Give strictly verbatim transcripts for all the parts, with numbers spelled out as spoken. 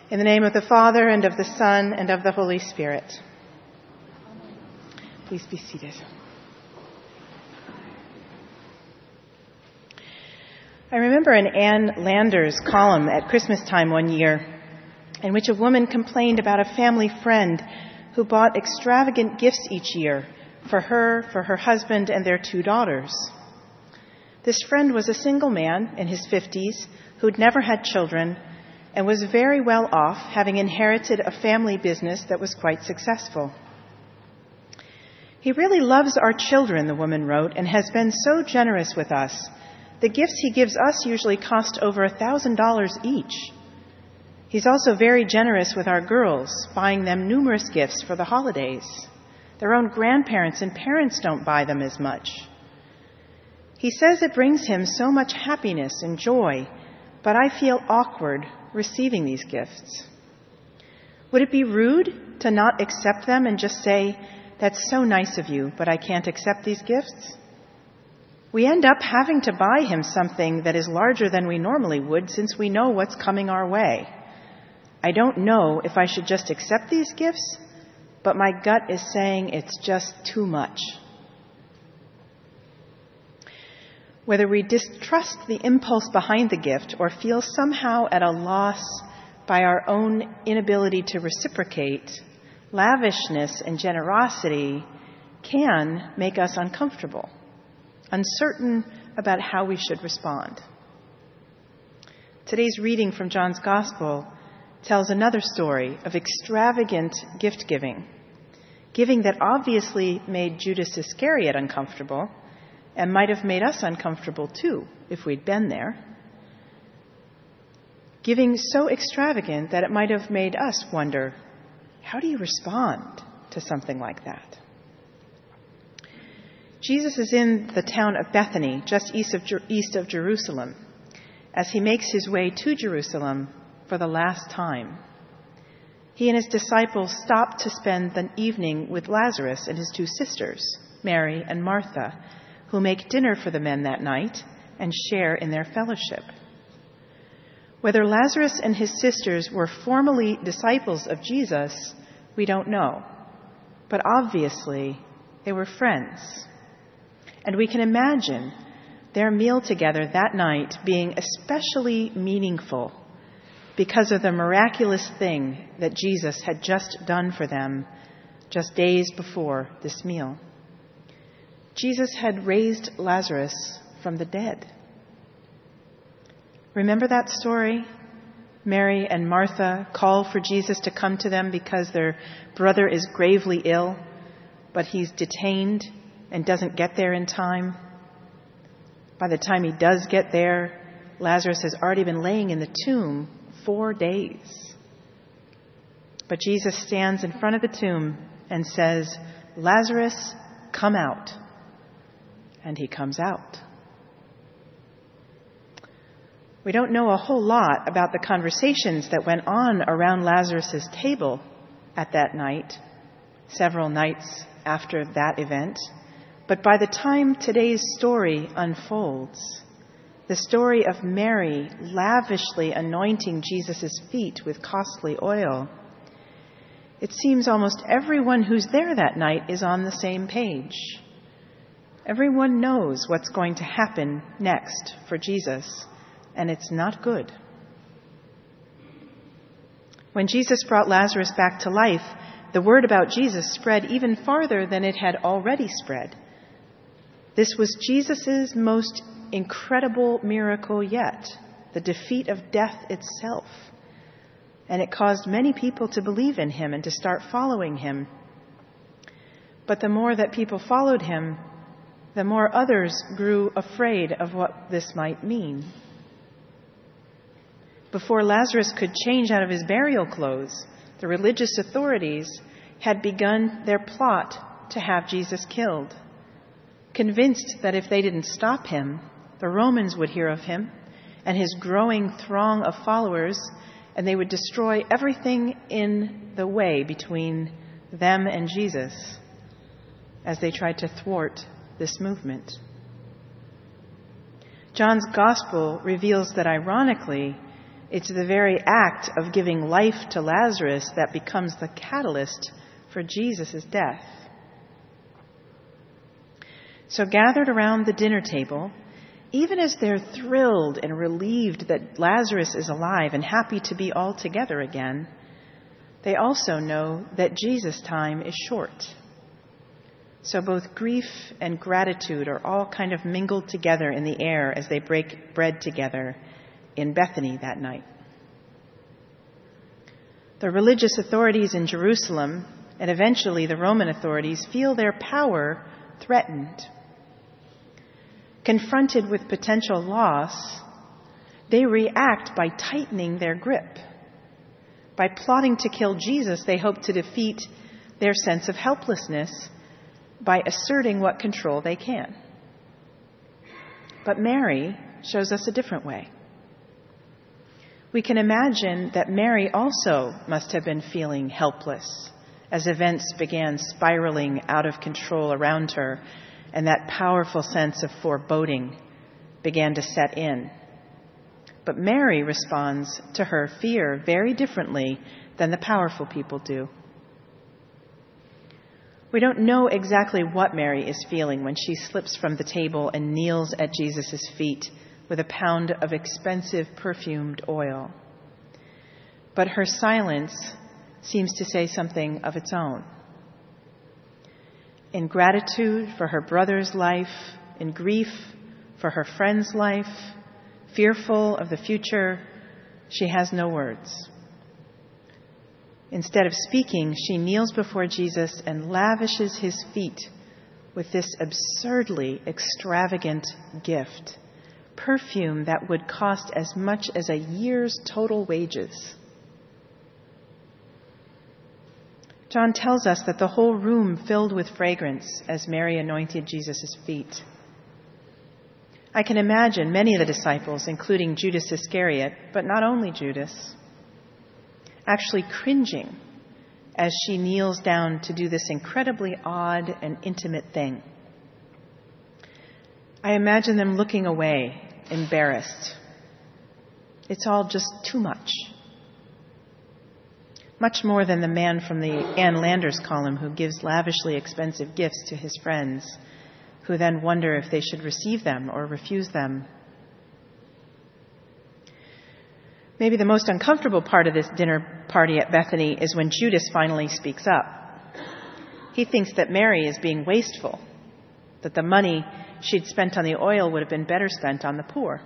In the name of the Father, and of the Son, and of the Holy Spirit. Please be seated. I remember an Ann Landers column at Christmas time one year in which a woman complained about a family friend who bought extravagant gifts each year for her, for her husband, and their two daughters. This friend was a single man in his fifties who'd never had children and was very well off, having inherited a family business that was quite successful. He really loves our children, the woman wrote, and has been so generous with us. The gifts he gives us usually cost over a thousand dollars each. He's also very generous with our girls, buying them numerous gifts for the holidays. Their own grandparents and parents don't buy them as much. He says it brings him so much happiness and joy, but I feel awkward receiving these gifts. Would it be rude to not accept them and just say, "That's so nice of you, but I can't accept these gifts"? We end up having to buy him something that is larger than we normally would since we know what's coming our way. I don't know if I should just accept these gifts, but my gut is saying it's just too much. Whether we distrust the impulse behind the gift or feel somehow at a loss by our own inability to reciprocate, lavishness and generosity can make us uncomfortable, uncertain about how we should respond. Today's reading from John's Gospel tells another story of extravagant gift-giving, giving that obviously made Judas Iscariot uncomfortable and might have made us uncomfortable too if we'd been there. Giving so extravagant that it might have made us wonder, how do you respond to something like that? Jesus is in the town of Bethany, just east of, east of Jerusalem, as he makes his way to Jerusalem for the last time. He and his disciples stop to spend the evening with Lazarus and his two sisters, Mary and Martha, who make dinner for the men that night and share in their fellowship. Whether Lazarus and his sisters were formally disciples of Jesus, we don't know. But obviously, they were friends. And we can imagine their meal together that night being especially meaningful because of the miraculous thing that Jesus had just done for them just days before this meal. Jesus had raised Lazarus from the dead. Remember that story? Mary and Martha call for Jesus to come to them because their brother is gravely ill, but he's detained and doesn't get there in time. By the time he does get there, Lazarus has already been laying in the tomb four days. But Jesus stands in front of the tomb and says, "Lazarus, come out." And he comes out. We don't know a whole lot about the conversations that went on around Lazarus' table at that night, several nights after that event. But by the time today's story unfolds, the story of Mary lavishly anointing Jesus' feet with costly oil, it seems almost everyone who's there that night is on the same page. Everyone knows what's going to happen next for Jesus, and it's not good. When Jesus brought Lazarus back to life, the word about Jesus spread even farther than it had already spread. This was Jesus' most incredible miracle yet, the defeat of death itself. And it caused many people to believe in him and to start following him. But the more that people followed him, the more others grew afraid of what this might mean. Before Lazarus could change out of his burial clothes, the religious authorities had begun their plot to have Jesus killed, convinced that if they didn't stop him, the Romans would hear of him and his growing throng of followers, and they would destroy everything in the way between them and Jesus as they tried to thwart this movement. John's Gospel reveals that, ironically, It's the very act of giving life to Lazarus that becomes the catalyst for Jesus' death. So gathered around the dinner table, even as they're thrilled and relieved that Lazarus is alive and happy to be all together again, they also know that Jesus' time is short. So both grief and gratitude are all kind of mingled together in the air as they break bread together in Bethany that night. The religious authorities in Jerusalem, and eventually the Roman authorities, feel their power threatened. Confronted with potential loss, they react by tightening their grip. By plotting to kill Jesus, they hope to defeat their sense of helplessness by asserting what control they can. But Mary shows us a different way. We can imagine that Mary also must have been feeling helpless as events began spiraling out of control around her, and that powerful sense of foreboding began to set in. But Mary responds to her fear very differently than the powerful people do. We don't know exactly what Mary is feeling when she slips from the table and kneels at Jesus' feet with a pound of expensive perfumed oil. But her silence seems to say something of its own. In gratitude for her brother's life, in grief for her friend's life, fearful of the future, she has no words. Instead of speaking, she kneels before Jesus and lavishes his feet with this absurdly extravagant gift, perfume that would cost as much as a year's total wages. John tells us that the whole room filled with fragrance as Mary anointed Jesus' feet. I can imagine many of the disciples, including Judas Iscariot, but not only Judas, actually cringing as she kneels down to do this incredibly odd and intimate thing. I imagine them looking away, embarrassed. It's all just too much. Much more than the man from the Ann Landers column who gives lavishly expensive gifts to his friends, who then wonder if they should receive them or refuse them. Maybe the most uncomfortable part of this dinner party at Bethany is when Judas finally speaks up. He thinks that Mary is being wasteful, that the money she'd spent on the oil would have been better spent on the poor.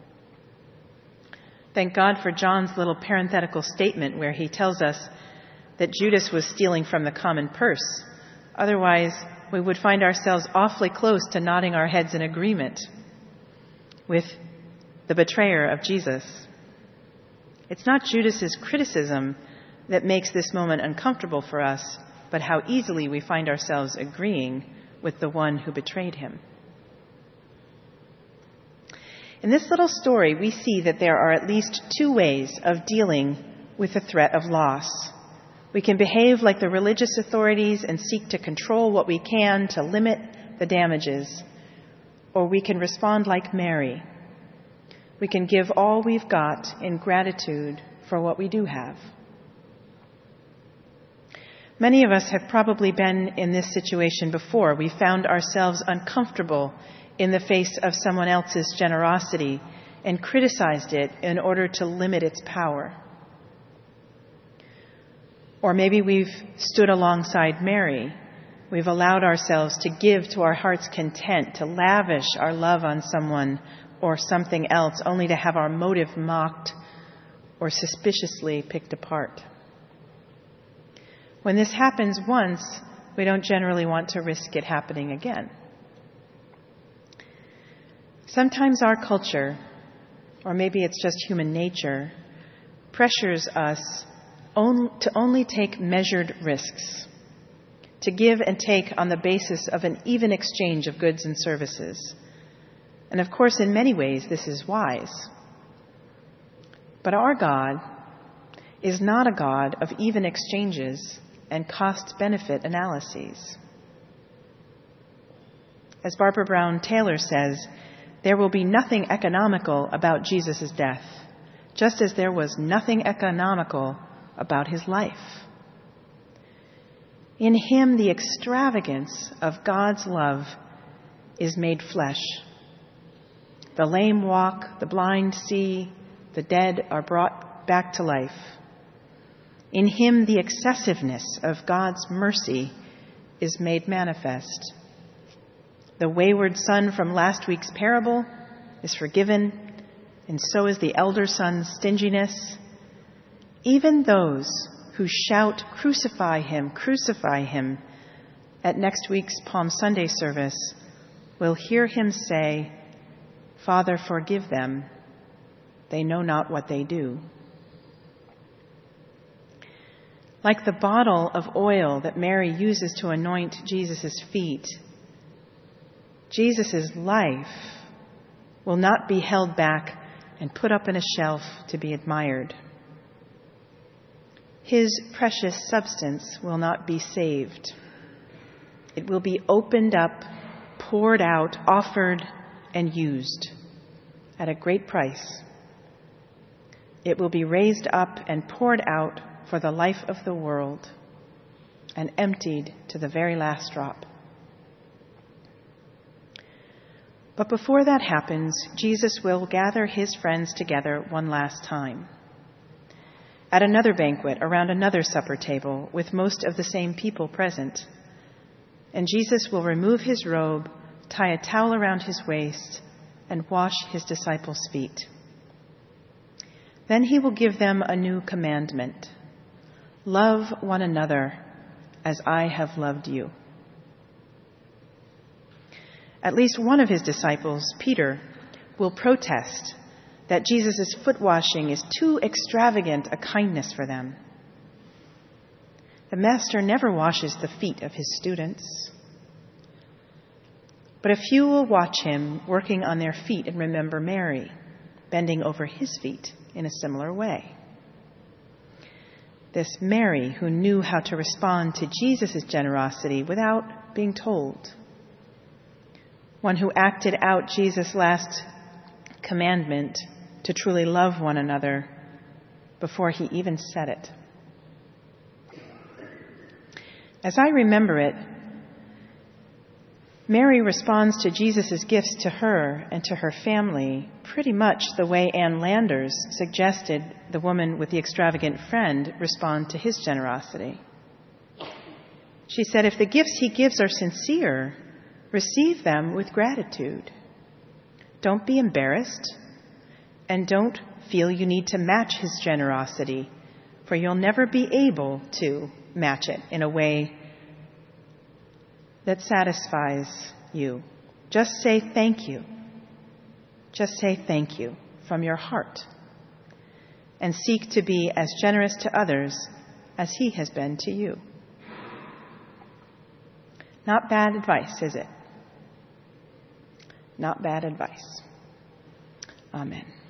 Thank God for John's little parenthetical statement where he tells us that Judas was stealing from the common purse. Otherwise, we would find ourselves awfully close to nodding our heads in agreement with the betrayer of Jesus. It's not Judas's criticism that makes this moment uncomfortable for us, but how easily we find ourselves agreeing with the one who betrayed him. In this little story, we see that there are at least two ways of dealing with the threat of loss. We can behave like the religious authorities and seek to control what we can to limit the damages, or we can respond like Mary. We can give all we've got in gratitude for what we do have. Many of us have probably been in this situation before. We found ourselves uncomfortable in the face of someone else's generosity and criticized it in order to limit its power. Or maybe we've stood alongside Mary. We've allowed ourselves to give to our heart's content, to lavish our love on someone or something else, only to have our motive mocked or suspiciously picked apart. When this happens once, we don't generally want to risk it happening again. Sometimes our culture, or maybe it's just human nature, pressures us on, to only take measured risks, to give and take on the basis of an even exchange of goods and services. And of course, in many ways, this is wise. But our God is not a God of even exchanges and cost-benefit analyses. As Barbara Brown Taylor says, there will be nothing economical about Jesus' death, just as there was nothing economical about his life. In him, the extravagance of God's love is made flesh. The lame walk, the blind see, the dead are brought back to life. In him, the excessiveness of God's mercy is made manifest. The wayward son from last week's parable is forgiven, and so is the elder son's stinginess. Even those who shout, "Crucify him, crucify him," at next week's Palm Sunday service will hear him say, "Father, forgive them. They know not what they do." Like the bottle of oil that Mary uses to anoint Jesus' feet, Jesus' life will not be held back and put up on a shelf to be admired. His precious substance will not be saved. It will be opened up, poured out, offered, and used at a great price. It will be raised up and poured out for the life of the world and emptied to the very last drop. But before that happens, Jesus will gather his friends together one last time at another banquet around another supper table with most of the same people present. And Jesus will remove his robe, tie a towel around his waist, and wash his disciples' feet. Then he will give them a new commandment: love one another as I have loved you. At least one of his disciples, Peter, will protest that Jesus' foot washing is too extravagant a kindness for them. The master never washes the feet of his students. But a few will watch him working on their feet and remember Mary, bending over his feet in a similar way. This Mary who knew how to respond to Jesus' generosity without being told. One who acted out Jesus' last commandment to truly love one another before he even said it. As I remember it, Mary responds to Jesus' gifts to her and to her family pretty much the way Ann Landers suggested the woman with the extravagant friend respond to his generosity. She said, if the gifts he gives are sincere, receive them with gratitude. Don't be embarrassed, and don't feel you need to match his generosity, for you'll never be able to match it in a way that satisfies you. Just say thank you. Just say thank you from your heart, and seek to be as generous to others as he has been to you. Not bad advice, is it? Not bad advice. Amen.